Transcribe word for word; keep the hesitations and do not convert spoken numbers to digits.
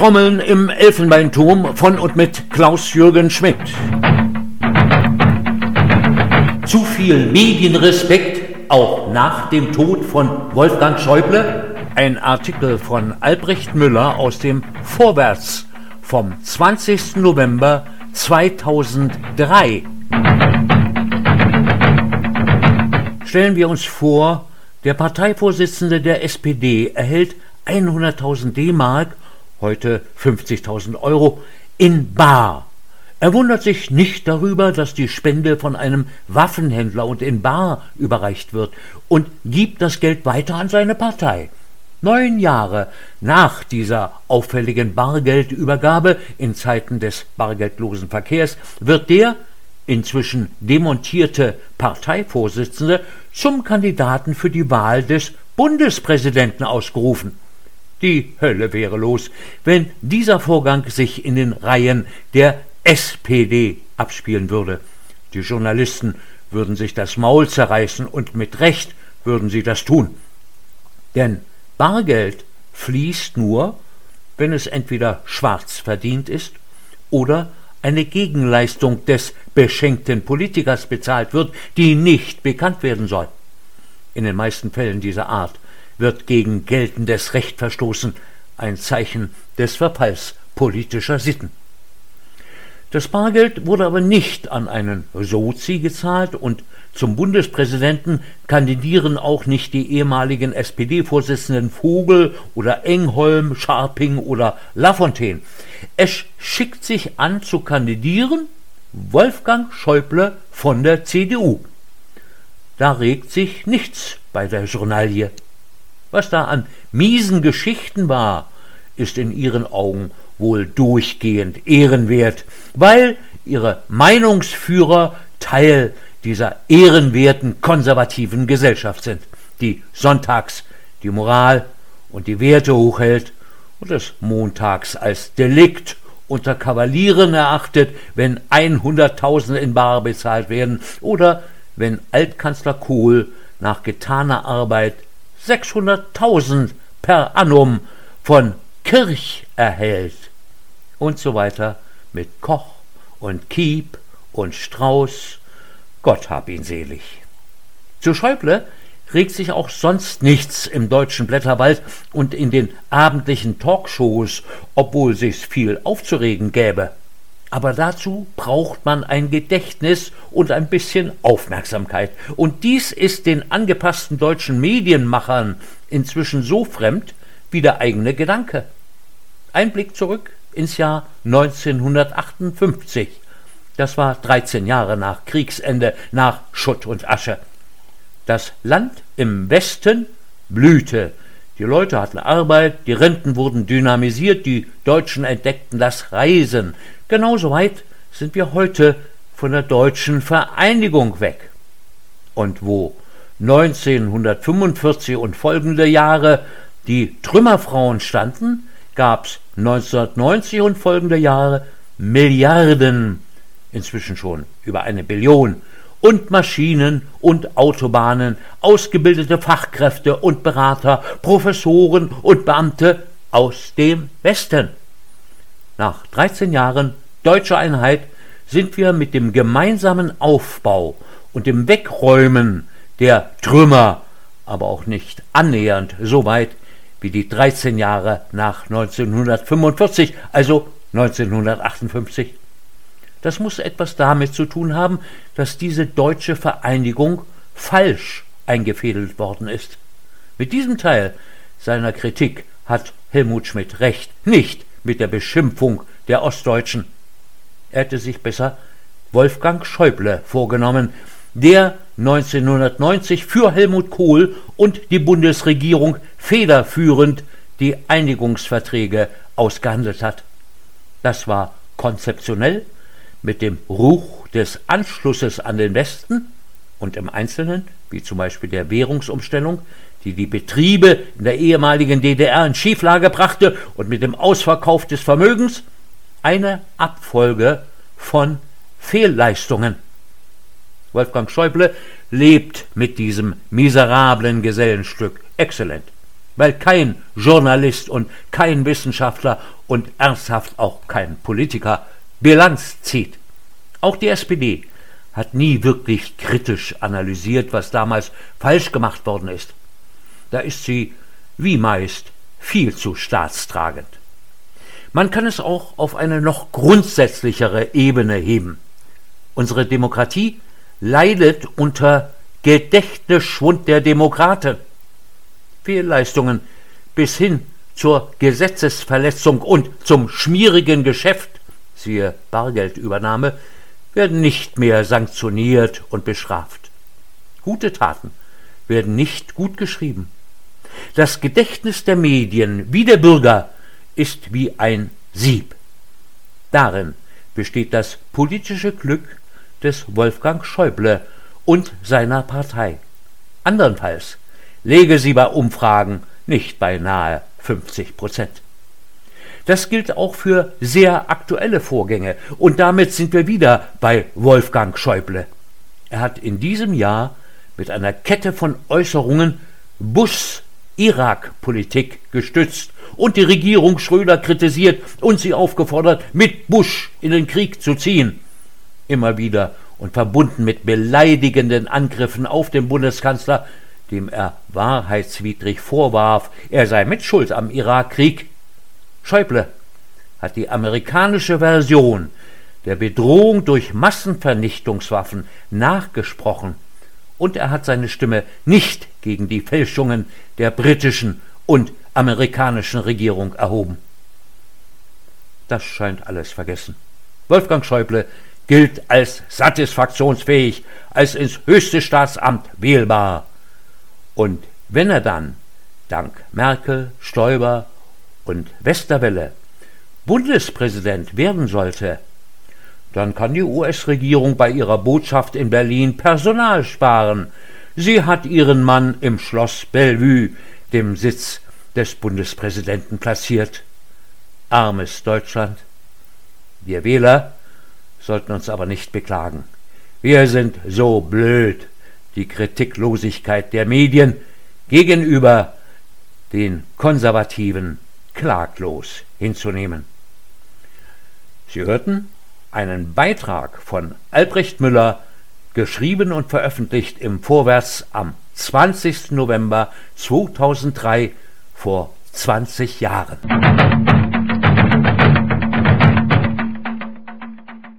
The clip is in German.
Trommeln im Elfenbeinturm von und mit Klaus-Jürgen Schmidt. Zu viel Medienrespekt, auch nach dem Tod von Wolfgang Schäuble? Ein Artikel von Albrecht Müller aus dem Vorwärts vom zwanzigsten November zweitausenddrei. Stellen wir uns vor, der Parteivorsitzende der S P D erhält hunderttausend D-Mark, heute fünfzigtausend Euro, in bar. Er wundert sich nicht darüber, dass die Spende von einem Waffenhändler und in bar überreicht wird und gibt das Geld weiter an seine Partei. Neun Jahre nach dieser auffälligen Bargeldübergabe in Zeiten des bargeldlosen Verkehrs wird der inzwischen demontierte Parteivorsitzende zum Kandidaten für die Wahl des Bundespräsidenten ausgerufen. Die Hölle wäre los, wenn dieser Vorgang sich in den Reihen der S P D abspielen würde. Die Journalisten würden sich das Maul zerreißen und mit Recht würden sie das tun. Denn Bargeld fließt nur, wenn es entweder schwarz verdient ist oder eine Gegenleistung des beschenkten Politikers bezahlt wird, die nicht bekannt werden soll. In den meisten Fällen dieser Art wird gegen geltendes Recht verstoßen, ein Zeichen des Verfalls politischer Sitten. Das Bargeld wurde aber nicht an einen Sozi gezahlt und zum Bundespräsidenten kandidieren auch nicht die ehemaligen S P D-Vorsitzenden Vogel oder Engholm, Scharping oder Lafontaine. Es schickt sich an zu kandidieren Wolfgang Schäuble von der C D U. Da regt sich nichts bei der Journalie. Was da an miesen Geschichten war, ist in ihren Augen wohl durchgehend ehrenwert, weil ihre Meinungsführer Teil dieser ehrenwerten konservativen Gesellschaft sind, die sonntags die Moral und die Werte hochhält und es montags als Delikt unter Kavalieren erachtet, wenn hunderttausend in bar bezahlt werden oder wenn Altkanzler Kohl nach getaner Arbeit sechshunderttausend per annum von Kirch erhält und so weiter mit Koch und Kiep und Strauß, Gott hab ihn selig. Zu Schäuble regt sich auch sonst nichts im deutschen Blätterwald und in den abendlichen Talkshows, obwohl sich's viel aufzuregen gäbe. Aber dazu braucht man ein Gedächtnis und ein bisschen Aufmerksamkeit. Und dies ist den angepassten deutschen Medienmachern inzwischen so fremd wie der eigene Gedanke. Ein Blick zurück ins Jahr neunzehnhundertachtundfünfzig. Das war dreizehn Jahre nach Kriegsende, nach Schutt und Asche. Das Land im Westen blühte. Die Leute hatten Arbeit, die Renten wurden dynamisiert, die Deutschen entdeckten das Reisen. Genauso weit sind wir heute von der deutschen Vereinigung weg. Und wo neunzehnhundertfünfundvierzig und folgende Jahre die Trümmerfrauen standen, gab's neunzehnhundertneunzig und folgende Jahre Milliarden, inzwischen schon über eine Billion, und Maschinen und Autobahnen, ausgebildete Fachkräfte und Berater, Professoren und Beamte aus dem Westen. Nach dreizehn Jahren deutscher Einheit sind wir mit dem gemeinsamen Aufbau und dem Wegräumen der Trümmer aber auch nicht annähernd so weit wie die dreizehn Jahre nach neunzehnhundertfünfundvierzig, also neunzehnhundertachtundfünfzig. Das muss etwas damit zu tun haben, dass diese deutsche Vereinigung falsch eingefädelt worden ist. Mit diesem Teil seiner Kritik hat Helmut Schmidt recht, nicht mit der Beschimpfung der Ostdeutschen. Er hätte sich besser Wolfgang Schäuble vorgenommen, der neunzehnhundertneunzig für Helmut Kohl und die Bundesregierung federführend die Einigungsverträge ausgehandelt hat. Das war konzeptionell, mit dem Ruch des Anschlusses an den Westen und im Einzelnen, wie zum Beispiel der Währungsumstellung, die die Betriebe in der ehemaligen D D R in Schieflage brachte, und mit dem Ausverkauf des Vermögens, eine Abfolge von Fehlleistungen. Wolfgang Schäuble lebt mit diesem miserablen Gesellenstück exzellent, weil kein Journalist und kein Wissenschaftler und ernsthaft auch kein Politiker, Bilanz zieht. Auch die S P D hat nie wirklich kritisch analysiert, was damals falsch gemacht worden ist. Da ist sie, wie meist, viel zu staatstragend. Man kann es auch auf eine noch grundsätzlichere Ebene heben. Unsere Demokratie leidet unter Gedächtnisschwund der Demokraten. Fehlleistungen bis hin zur Gesetzesverletzung und zum schmierigen Geschäft, siehe Bargeldübernahme, werden nicht mehr sanktioniert und bestraft. Gute Taten werden nicht gut geschrieben. Das Gedächtnis der Medien wie der Bürger ist wie ein Sieb. Darin besteht das politische Glück des Wolfgang Schäuble und seiner Partei. Andernfalls läge sie bei Umfragen nicht bei nahe fünfzig Prozent. Das gilt auch für sehr aktuelle Vorgänge, und damit sind wir wieder bei Wolfgang Schäuble. Er hat in diesem Jahr mit einer Kette von Äußerungen Bushs Irak-Politik gestützt und die Regierung Schröder kritisiert und sie aufgefordert, mit Bush in den Krieg zu ziehen. Immer wieder und verbunden mit beleidigenden Angriffen auf den Bundeskanzler, dem er wahrheitswidrig vorwarf, er sei mitschuld am Irakkrieg. Schäuble hat die amerikanische Version der Bedrohung durch Massenvernichtungswaffen nachgesprochen, und er hat seine Stimme nicht gegen die Fälschungen der britischen und amerikanischen Regierung erhoben. Das scheint alles vergessen. Wolfgang Schäuble gilt als satisfaktionsfähig, als ins höchste Staatsamt wählbar. Und wenn er dann, dank Merkel, Stoiber und Westerwelle, Bundespräsident werden sollte, dann kann die U S-Regierung bei ihrer Botschaft in Berlin Personal sparen. Sie hat ihren Mann im Schloss Bellevue, dem Sitz des Bundespräsidenten, platziert. Armes Deutschland. Wir Wähler sollten uns aber nicht beklagen. Wir sind so blöd, die Kritiklosigkeit der Medien gegenüber den Konservativen klaglos hinzunehmen. Sie hörten einen Beitrag von Albrecht Müller, geschrieben und veröffentlicht im Vorwärts am zwanzigsten November zweitausenddrei, vor zwanzig Jahren.